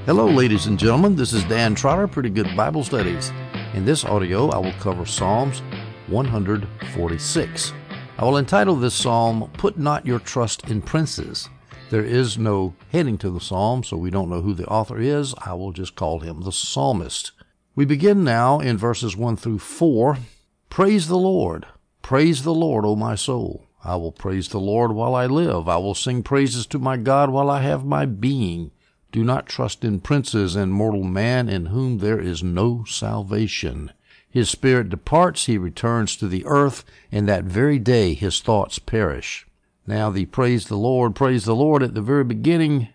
Hello, ladies and gentlemen. This is Dan Trotter, Pretty Good Bible Studies. In this audio, I will cover Psalms 146. I will entitle this psalm, Put Not Your Trust in Princes. There is no heading to the psalm, so we don't know who the author is. I will just call him the psalmist. We begin now in verses 1 through 4. Praise the Lord. Praise the Lord, O my soul. I will praise the Lord while I live. I will sing praises to my God while I have my being. Do not trust in princes and mortal man in whom there is no salvation. His spirit departs, he returns to the earth, and that very day his thoughts perish. Now the praise the Lord at the very beginning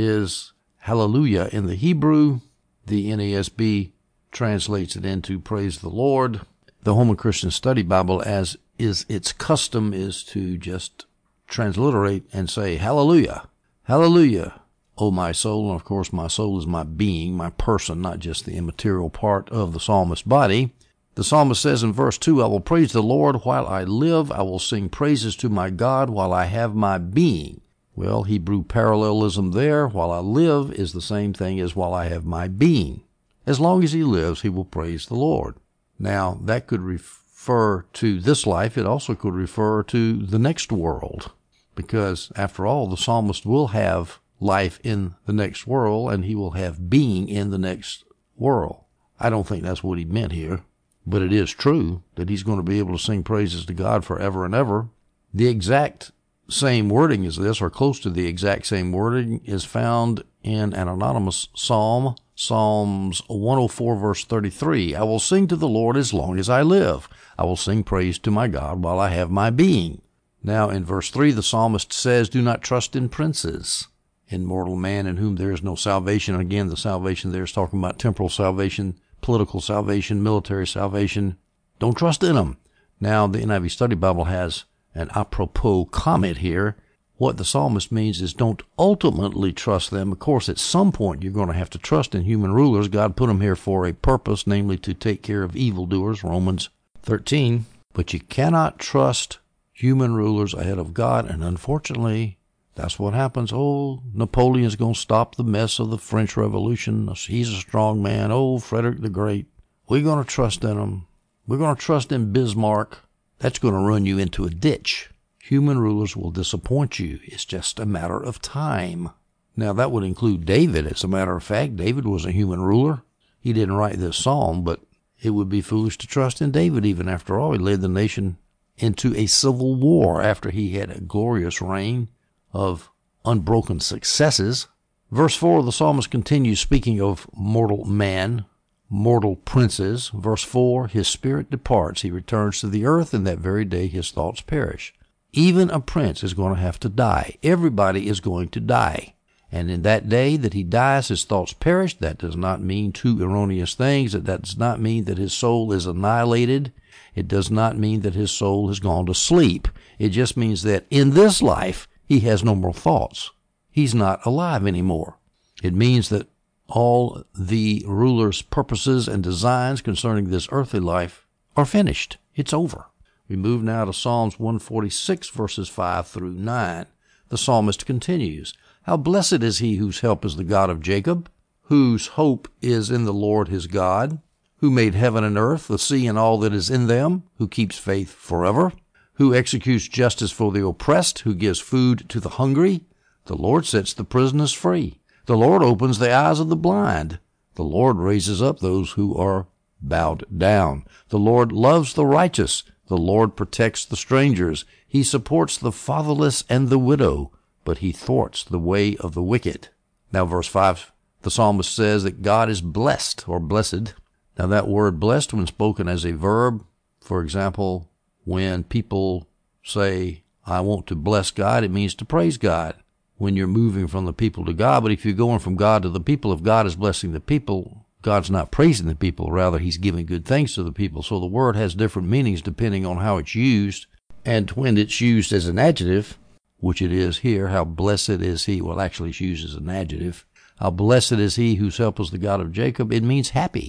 is hallelujah in the Hebrew. The NASB translates it into praise the Lord. The Holman Christian Study Bible, as is its custom, is to just transliterate and say hallelujah, hallelujah, O my soul. And of course my soul is my being, my person, not just the immaterial part of the psalmist's body. The psalmist says in verse 2, I will praise the Lord while I live. I will sing praises to my God while I have my being. Well, Hebrew parallelism there. While I live is the same thing as while I have my being. As long as he lives, he will praise the Lord. Now, that could refer to this life. It also could refer to the next world. Because, after all, the psalmist will have life in the next world, and he will have being in the next world. I don't think that's what he meant here. But it is true that he's going to be able to sing praises to God forever and ever. The exact same wording as this, or close to the exact same wording, is found in an anonymous psalm, Psalms 104, verse 33. I will sing to the Lord as long as I live. I will sing praise to my God while I have my being. Now, in verse 3, the psalmist says, do not trust in princes, in mortal man in whom there is no salvation. And again, the salvation there is talking about temporal salvation, political salvation, military salvation. Don't trust in them. Now, the NIV Study Bible has an apropos comment here. What the psalmist means is don't ultimately trust them. Of course, at some point you're going to have to trust in human rulers. God put them here for a purpose, namely to take care of evildoers, Romans 13. But you cannot trust human rulers ahead of God, and unfortunately, that's what happens. Oh, Napoleon's going to stop the mess of the French Revolution. He's a strong man. Oh, Frederick the Great. We're going to trust in him. We're going to trust in Bismarck. That's going to run you into a ditch. Human rulers will disappoint you. It's just a matter of time. Now, that would include David. As a matter of fact, David was a human ruler. He didn't write this psalm, but it would be foolish to trust in David even. After all, he led the nation into a civil war after he had a glorious reign of unbroken successes. Verse 4, the psalmist continues speaking of mortal man, mortal princes. Verse 4, his spirit departs. He returns to the earth, and that very day his thoughts perish. Even a prince is going to have to die. Everybody is going to die. And in that day that he dies, his thoughts perish. That does not mean two erroneous things. That does not mean that his soul is annihilated. It does not mean that his soul has gone to sleep. It just means that in this life, he has no more thoughts. He's not alive anymore. It means that all the ruler's purposes and designs concerning this earthly life are finished. It's over. We move now to Psalms 146, verses 5 through 9. The psalmist continues, how blessed is he whose help is the God of Jacob, whose hope is in the Lord his God, who made heaven and earth, the sea and all that is in them, who keeps faith forever, who executes justice for the oppressed, who gives food to the hungry. The Lord sets the prisoners free. The Lord opens the eyes of the blind. The Lord raises up those who are bowed down. The Lord loves the righteous. The Lord protects the strangers. He supports the fatherless and the widow, but he thwarts the way of the wicked. Now, verse 5, the psalmist says that God is blessed or blessed. Now, that word blessed, when spoken as a verb, for example, when people say, I want to bless God, it means to praise God when you're moving from the people to God. But if you're going from God to the people, if God is blessing the people, God's not praising the people. Rather, he's giving good things to the people. So the word has different meanings depending on how it's used. And when it's used as an adjective, which it is here, how blessed is he. Well, actually, it's used as an adjective. How blessed is he whose help is the God of Jacob. It means happy.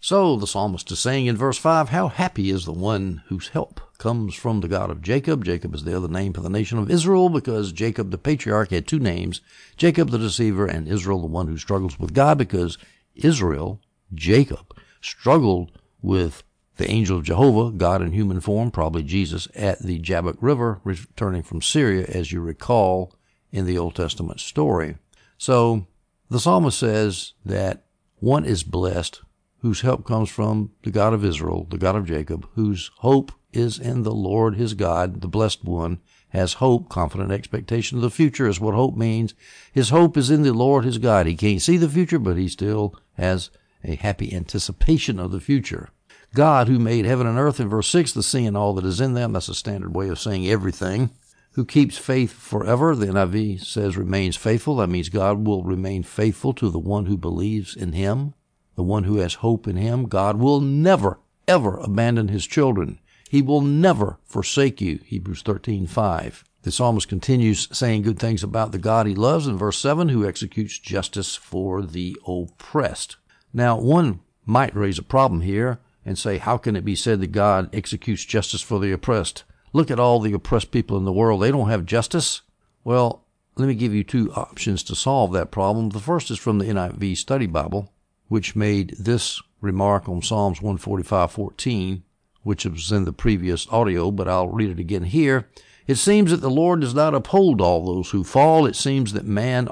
So the psalmist is saying in verse 5, how happy is the one whose help comes from the God of Jacob. Jacob is the other name for the nation of Israel because Jacob the patriarch had two names, Jacob the deceiver and Israel the one who struggles with God, because Israel, Jacob, struggled with the angel of Jehovah, God in human form, probably Jesus, at the Jabbok River, returning from Syria, as you recall in the Old Testament story. So the psalmist says that one is blessed whose help comes from the God of Israel, the God of Jacob, whose hope is in the Lord his God. The blessed one has hope, confident expectation of the future is what hope means. His hope is in the Lord his God. He can't see the future, but he still has a happy anticipation of the future. God, who made heaven and earth, in verse 6, the sea and all that is in them, that's a standard way of saying everything, who keeps faith forever. The NIV says remains faithful. That means God will remain faithful to the one who believes in him, the one who has hope in him. God will never, ever abandon his children. He will never forsake you, Hebrews 13:5. The psalmist continues saying good things about the God he loves in verse 7, who executes justice for the oppressed. Now, one might raise a problem here and say, how can it be said that God executes justice for the oppressed? Look at all the oppressed people in the world. They don't have justice. Well, let me give you two options to solve that problem. The first is from the NIV Study Bible, which made this remark on Psalms 145:14, which was in the previous audio, but I'll read it again here. It seems that the Lord does not uphold all those who fall. It seems that men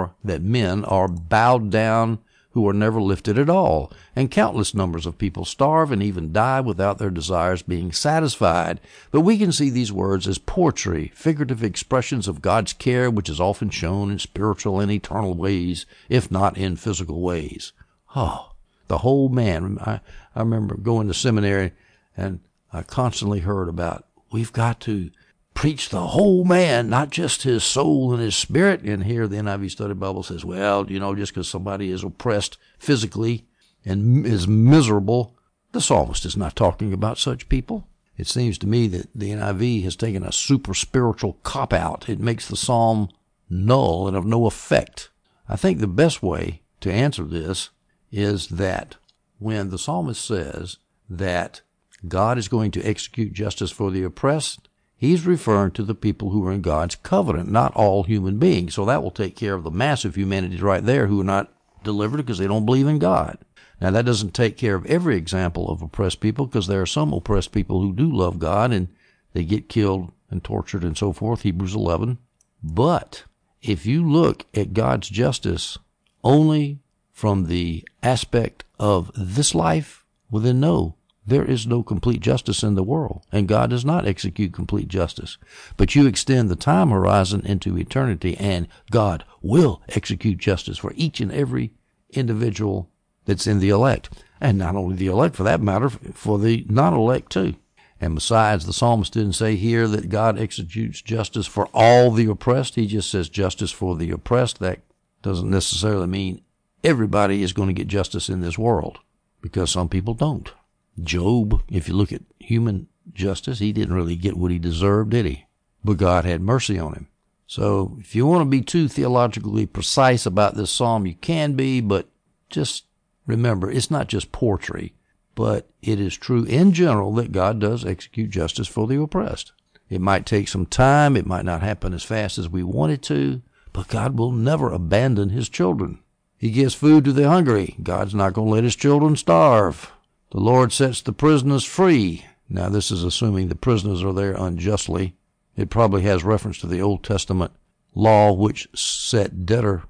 are bowed down who are never lifted at all, and countless numbers of people starve and even die without their desires being satisfied. But we can see these words as poetry, figurative expressions of God's care, which is often shown in spiritual and eternal ways, if not in physical ways. Oh, the whole man. I remember going to seminary, and I constantly heard about, we've got to preach the whole man, not just his soul and his spirit. And here the NIV Study Bible says, well, just because somebody is oppressed physically and is miserable, the psalmist is not talking about such people. It seems to me that the NIV has taken a super spiritual cop-out. It makes the psalm null and of no effect. I think the best way to answer this is that when the psalmist says that God is going to execute justice for the oppressed, he's referring to the people who are in God's covenant, not all human beings. So that will take care of the mass of humanity right there who are not delivered because they don't believe in God. Now, that doesn't take care of every example of oppressed people, because there are some oppressed people who do love God and they get killed and tortured and so forth, Hebrews 11. But if you look at God's justice only from the aspect of this life, well, then no. There is no complete justice in the world, and God does not execute complete justice. But you extend the time horizon into eternity, and God will execute justice for each and every individual that's in the elect. And not only the elect, for that matter, for the non-elect too. And besides, the psalmist didn't say here that God executes justice for all the oppressed. He just says justice for the oppressed. That doesn't necessarily mean everybody is going to get justice in this world, because some people don't. Job, if you look at human justice, he didn't really get what he deserved, did he? But God had mercy on him. So if you want to be too theologically precise about this psalm, you can be, but just remember, it's not just poetry, but it is true in general that God does execute justice for the oppressed. It might take some time. It might not happen as fast as we want it to, but God will never abandon his children. He gives food to the hungry. God's not going to let his children starve. The Lord sets the prisoners free. Now, this is assuming the prisoners are there unjustly. It probably has reference to the Old Testament law, which set debt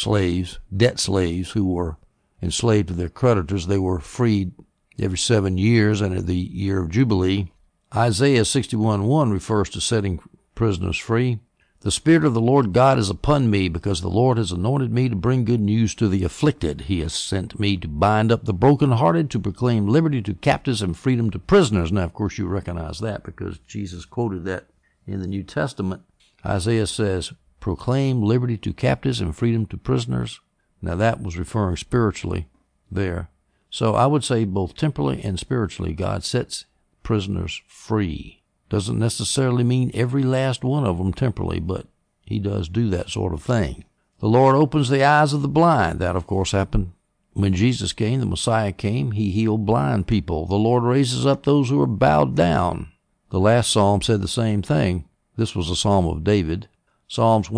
slaves who were enslaved to their creditors. They were freed every 7 years, and at the year of Jubilee. Isaiah 61:1 refers to setting prisoners free. The Spirit of the Lord God is upon me, because the Lord has anointed me to bring good news to the afflicted. He has sent me to bind up the brokenhearted, to proclaim liberty to captives and freedom to prisoners. Now, of course, you recognize that because Jesus quoted that in the New Testament. Isaiah says, proclaim liberty to captives and freedom to prisoners. Now, that was referring spiritually there. So I would say both temporally and spiritually, God sets prisoners free. Doesn't necessarily mean every last one of them temporally, but he does do that sort of thing. The Lord opens the eyes of the blind. That, of course, happened When Jesus came, the Messiah came, he healed blind people. The Lord raises up those who are bowed down. The last psalm said the same thing. This was a psalm of David. Psalms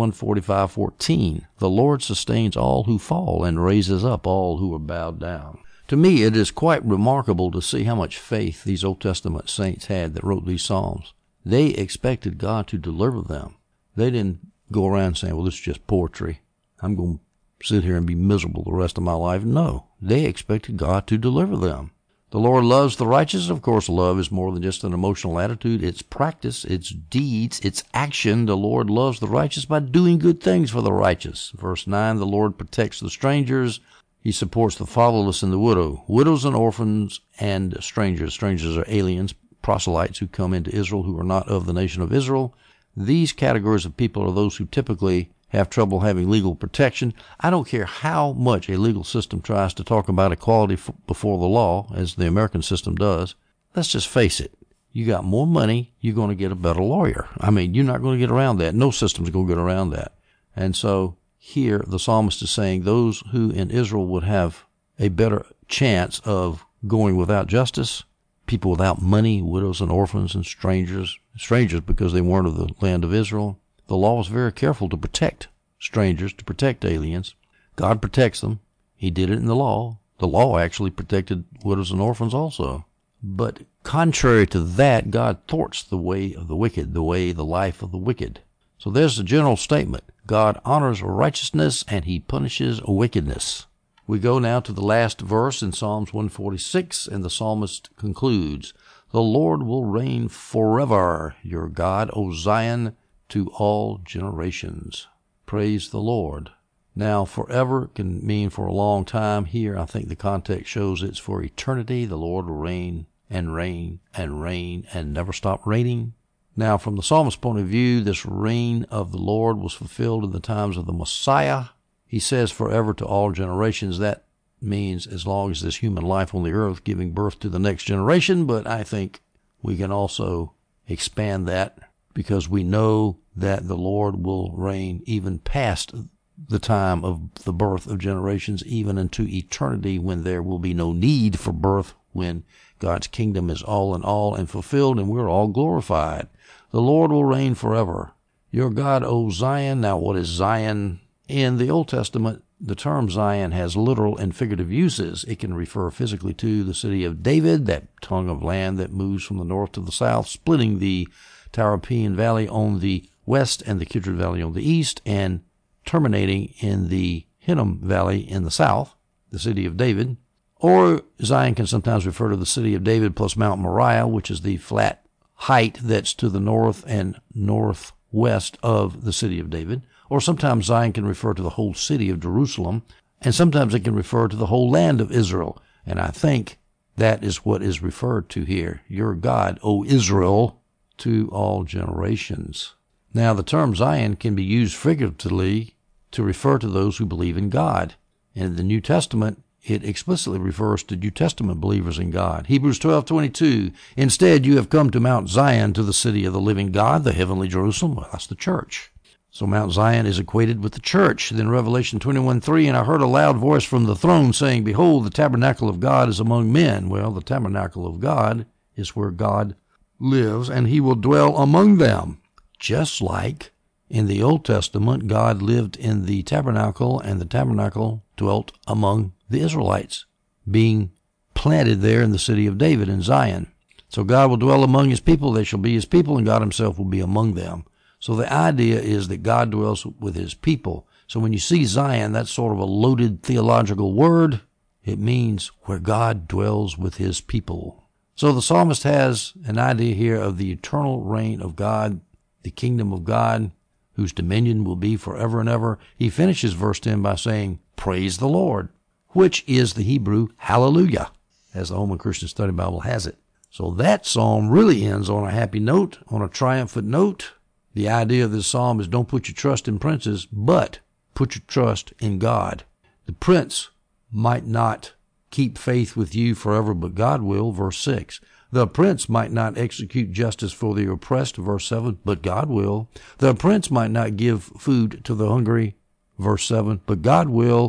145:14. The Lord sustains all who fall and raises up all who are bowed down. To me, it is quite remarkable to see how much faith these Old Testament saints had that wrote these psalms. They expected God to deliver them. They didn't go around saying, well, this is just poetry. I'm going to sit here and be miserable the rest of my life. No, they expected God to deliver them. The Lord loves the righteous. Of course, love is more than just an emotional attitude. It's practice, it's deeds, it's action. The Lord loves the righteous by doing good things for the righteous. Verse 9, the Lord protects the strangers. He supports the fatherless and the widow, widows and orphans and strangers. Strangers are aliens, proselytes who come into Israel who are not of the nation of Israel. These categories of people are those who typically have trouble having legal protection. I don't care how much a legal system tries to talk about equality before the law, as the American system does. Let's just face it. You got more money, you're going to get a better lawyer. I mean, you're not going to get around that. No system's going to get around that. And so here the psalmist is saying those who in Israel would have a better chance of going without justice, people without money, widows and orphans and strangers because they weren't of the land of Israel. The law was very careful to protect strangers, to protect aliens. God protects them. He did it in the law. The law actually protected widows and orphans also. But contrary to that, God thwarts the way of the wicked, the life of the wicked. So there's the general statement. God honors righteousness and he punishes wickedness. We go now to the last verse in Psalms 146, and the psalmist concludes, the Lord will reign forever, your God, O Zion, to all generations. Praise the Lord. Now, forever can mean for a long time. Here, I think the context shows it's for eternity. The Lord will reign and reign and reign and never stop reigning. Now, from the psalmist's point of view, this reign of the Lord was fulfilled in the times of the Messiah. He says forever to all generations. That means as long as there's human life on the earth, giving birth to the next generation. But I think we can also expand that because we know that the Lord will reign even past the time of the birth of generations, even into eternity, when there will be no need for birth, when God's kingdom is all in all and fulfilled and we're all glorified. The Lord will reign forever. Your God, O Zion. Now, what is Zion? In the Old Testament, the term Zion has literal and figurative uses. It can refer physically to the city of David, that tongue of land that moves from the north to the south, splitting the Taropean Valley on the west and the Kidron Valley on the east, and terminating in the Hinnom Valley in the south, the city of David. Or Zion can sometimes refer to the city of David plus Mount Moriah, which is the flat height that's to the north and northwest of the city of David. Or sometimes Zion can refer to the whole city of Jerusalem, and sometimes it can refer to the whole land of Israel. And I think that is what is referred to here. Your God, O Israel, to all generations. Now, the term Zion can be used figuratively to refer to those who believe in God. In the New Testament, it explicitly refers to New Testament believers in God. Hebrews 12:22, instead you have come to Mount Zion, to the city of the living God, the heavenly Jerusalem. Well, that's the church. So Mount Zion is equated with the church. Then Revelation 21:3, and I heard a loud voice from the throne saying, behold, the tabernacle of God is among men. Well, the tabernacle of God is where God lives, and he will dwell among them. Just like in the Old Testament, God lived in the tabernacle, and the tabernacle dwelt among the Israelites, being planted there in the city of David in Zion. So God will dwell among his people, they shall be his people, and God himself will be among them. So the idea is that God dwells with his people. So when you see Zion, that's sort of a loaded theological word. It means where God dwells with his people. So the psalmist has an idea here of the eternal reign of God, the kingdom of God, whose dominion will be forever and ever. He finishes verse 10 by saying, praise the Lord, which is the Hebrew hallelujah, as the Holman Christian Study Bible has it. So that psalm really ends on a happy note, on a triumphant note. The idea of this psalm is don't put your trust in princes, but put your trust in God. The prince might not keep faith with you forever, but God will, verse 6. The prince might not execute justice for the oppressed, verse 7, but God will. The prince might not give food to the hungry, verse 7, but God will.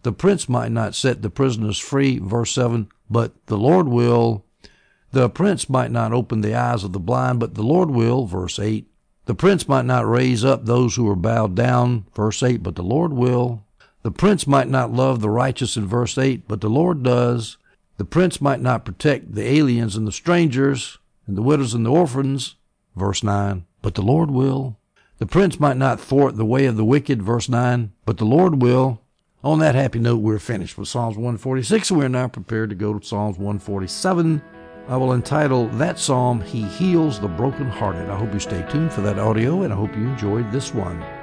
The prince might not set the prisoners free, verse 7, but the Lord will. The prince might not open the eyes of the blind, but the Lord will, verse 8. The prince might not raise up those who are bowed down, verse 8, but the Lord will. The prince might not love the righteous in verse 8, but the Lord does. The prince might not protect the aliens and the strangers and the widows and the orphans, verse 9, but the Lord will. The prince might not thwart the way of the wicked, verse 9, but the Lord will. On that happy note, we're finished with Psalms 146. We're now prepared to go to Psalms 147. I will entitle that psalm, He Heals the Brokenhearted. I hope you stay tuned for that audio, and I hope you enjoyed this one.